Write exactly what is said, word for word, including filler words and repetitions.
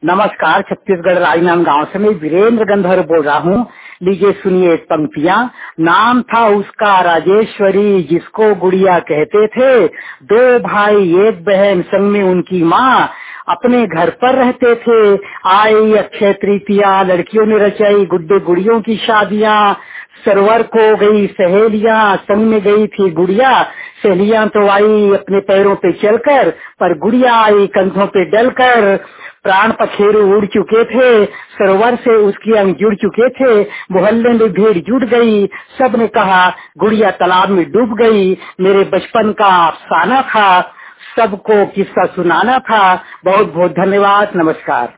नमस्कार, छत्तीसगढ़ राजनांदगांव से मैं वीरेंद्र गंधर्व बोल रहा हूँ। लीजिए सुनिए एक पंक्तियाँ। नाम था उसका राजेश्वरी, जिसको गुड़िया कहते थे। दो भाई एक बहन, संग में उनकी माँ, अपने घर पर रहते थे। आई अक्षय तृतीया, लड़कियों ने रचाई गुड्डे गुड़ियों की शादियाँ। सरवर को गई सहेलियाँ, संग में गई थी गुड़िया। सहेलियाँ तो आई अपने पैरों पे चलकर, पर गुड़िया आई कंधों पे डलकर। प्राण पखेरु उड़ चुके थे, सरोवर से उसकी अंग जुड़ चुके थे। मोहल्ले में भीड़ जुट गई, सबने कहा गुड़िया तालाब में डूब गई। मेरे बचपन का अफसाना था, सबको किस्सा सुनाना था। बहुत बहुत धन्यवाद, नमस्कार।